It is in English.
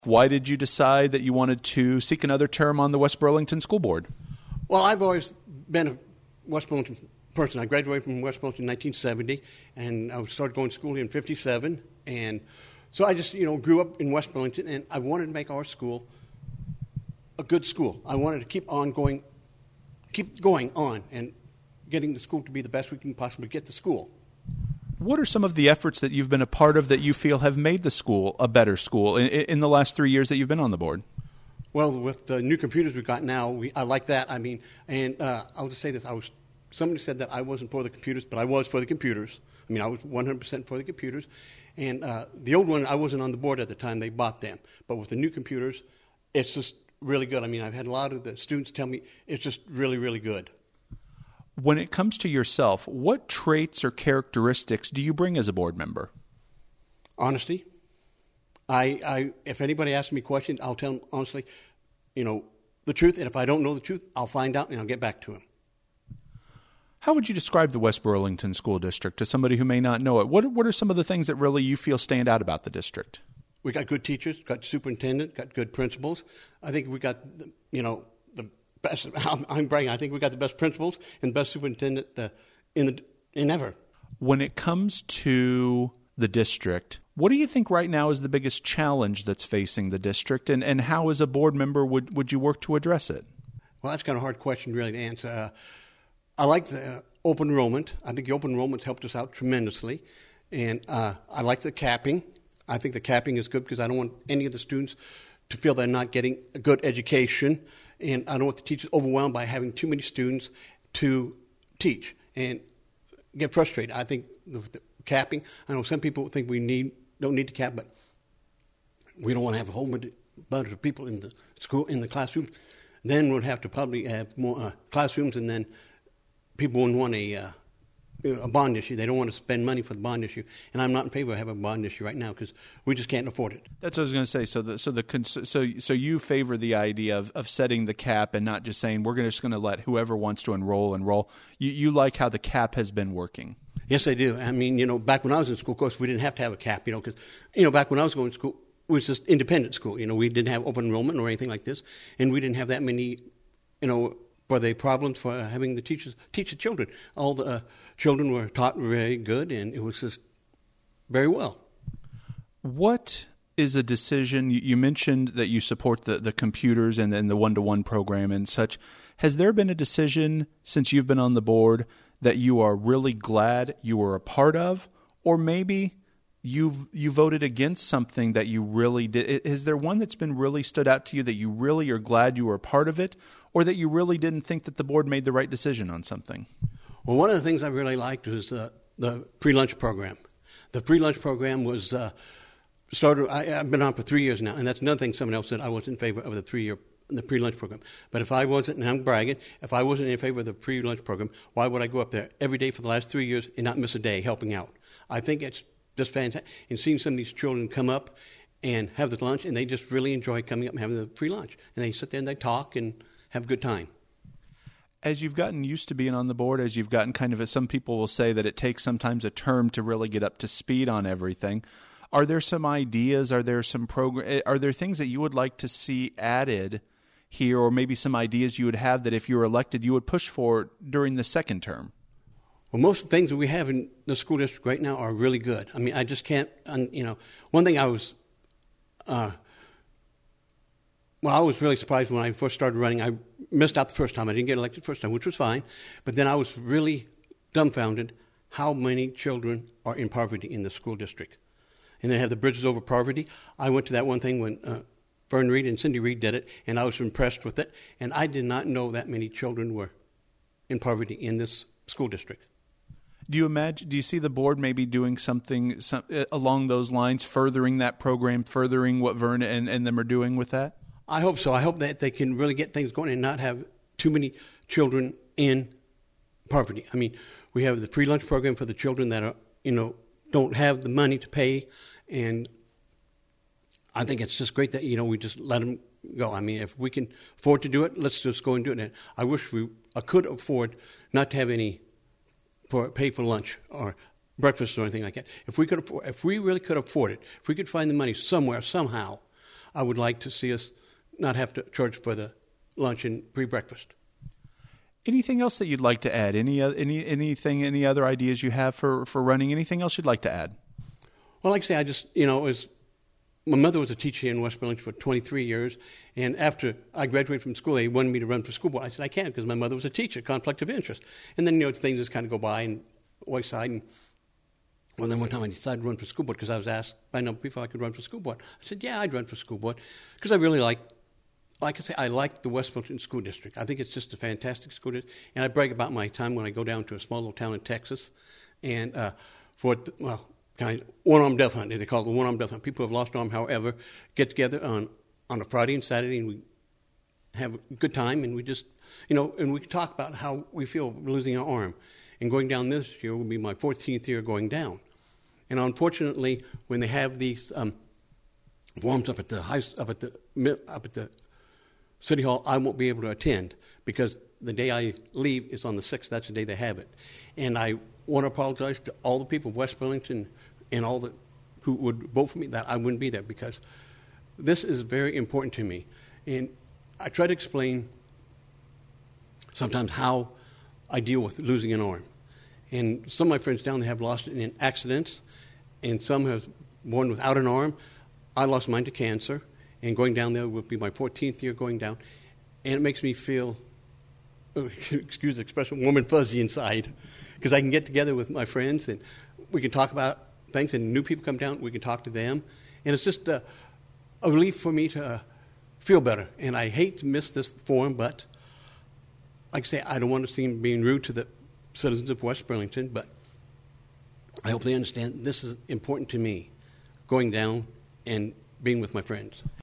Why did you decide that you wanted to seek another term on the West Burlington School Board? Well, I've always been a West Burlington person. I graduated from West Burlington in 1970, and I started going to school here in 57. And so I just, grew up in West Burlington, and I wanted to make our school a good school. I wanted to keep going on and getting the school to be the best we can possibly get the school. What are some of the efforts that you've been a part of that you feel have made the school a better school in the last 3 years that you've been on the board? Well, with the new computers we've got now, I like that. I'll just say this. Somebody said that I wasn't for the computers, but I was for the computers. I was 100% for the computers. And the old one, I wasn't on the board at the time they bought them. But with the new computers, it's just really good. I've had a lot of the students tell me it's just really, really good. When it comes to yourself, what traits or characteristics do you bring as a board member? Honesty. If anybody asks me questions, I'll tell them honestly, the truth. And if I don't know the truth, I'll find out and I'll get back to them. How would you describe the West Burlington School District to somebody who may not know it? What are some of the things that really you feel stand out about the district? We got good teachers, got superintendent, got good principals. I think we got, the best. I'm bragging. I think we got the best principals and the best superintendent in ever. When it comes to the district, what do you think right now is the biggest challenge that's facing the district, and how, as a board member, would you work to address it? Well, that's kind of a hard question, really, to answer. I like the open enrollment. I think the open enrollment helped us out tremendously, and I like the capping. I think the capping is good because I don't want any of the students to feel they're not getting a good education, and I don't want the teachers overwhelmed by having too many students to teach and get frustrated. I think the capping, I know some people think don't need to cap, but we don't want to have a whole bunch of people in the school, in the classrooms. Then we'd have to probably have more classrooms, and then people wouldn't want a bond issue. They don't want to spend money for the bond issue, and I'm not in favor of having a bond issue right now because we just can't afford it. That's what I was going to say. So you favor the idea of setting the cap and not just saying we're just going to let whoever wants to enroll. You like how the cap has been working. Yes, I do. Back when I was in school, of course, we didn't have to have a cap. Because back when I was going to school, it was just independent school. We didn't have open enrollment or anything like this, and we didn't have that many, for the problems for having the teachers teach the children. All the children were taught very good, and it was just very well. What is a decision? You mentioned that you support the computers and then the one-to-one program and such. Has there been a decision since you've been on the board that you are really glad you were a part of, or maybe you voted against something that you really did? Is there one that's been really stood out to you that you really are glad you were a part of it, or that you really didn't think that the board made the right decision on something? Well, one of the things I really liked was the free lunch program. The free lunch program was started. I've been on for 3 years now, and that's another thing someone else said. I was in favor of the free lunch program. But if I wasn't, and I'm bragging, if I wasn't in favor of the free lunch program, why would I go up there every day for the last 3 years and not miss a day helping out? I think it's just fantastic. And seeing some of these children come up and have the lunch, and they just really enjoy coming up and having the free lunch. And they sit there and they talk and have a good time. As you've gotten used to being on the board, as you've gotten some people will say that it takes sometimes a term to really get up to speed on everything. Are there some ideas? Are there some are there things that you would like to see added here, or maybe some ideas you would have that if you were elected you would push for during the second term? Well, most of the things that we have in the school district right now are really good. I just can't, one thing I was really surprised when I first started running. I missed out the first time. I didn't get elected the first time, which was fine. But then I was really dumbfounded how many children are in poverty in the school district. And they have the Bridges Over Poverty. I went to that one thing when Vern Reed and Cindy Reed did it, and I was impressed with it. And I did not know that many children were in poverty in this school district. Do you see the board maybe doing something along those lines, furthering that program, furthering what Vern and them are doing with that? I hope so. I hope that they can really get things going and not have too many children in poverty. We have the free lunch program for the children that are, don't have the money to pay, and I think it's just great that, we just let them go. If we can afford to do it, let's just go and do it. And I wish I could afford not to have any pay for lunch or breakfast or anything like that. If we really could afford it, if we could find the money somewhere, somehow, I would like to see us not have to charge for the lunch and pre-breakfast. Anything else that you'd like to add? Any other ideas you have for running? Anything else you'd like to add? Well, like I say, I just, my mother was a teacher here in West Burlington for 23 years, and after I graduated from school, they wanted me to run for school board. I said, I can't because my mother was a teacher, conflict of interest. And then, things just kind of go by and wayside. And well, then one time I decided to run for school board because I was asked by a number of people if I could run for school board. I said, yeah, I'd run for school board because I really like I say, I like the West Burlington School District. I think it's just a fantastic school district. And I brag about my time when I go down to a small little town in Texas and kind of one-arm dove hunt. They call it the one-arm dove hunt. People who have lost an arm, however, get together on a Friday and Saturday, and we have a good time, and we just, and we can talk about how we feel losing our arm. And going down this year will be my 14th year going down. And unfortunately, when they have these forums up at the City Hall, I won't be able to attend because the day I leave is on the 6th. That's the day they have it. And I want to apologize to all the people of West Burlington and all who would vote for me that I wouldn't be there because this is very important to me. And I try to explain sometimes how I deal with losing an arm. And some of my friends down there have lost it in accidents, and some have born without an arm. I lost mine to cancer. And going down there will be my 14th year going down. And it makes me feel, excuse the expression, warm and fuzzy inside. Because I can get together with my friends and we can talk about things. And new people come down, we can talk to them. And it's just a relief for me to feel better. And I hate to miss this forum, but like I say, I don't want to seem being rude to the citizens of West Burlington. But I hope they understand this is important to me, going down and being with my friends.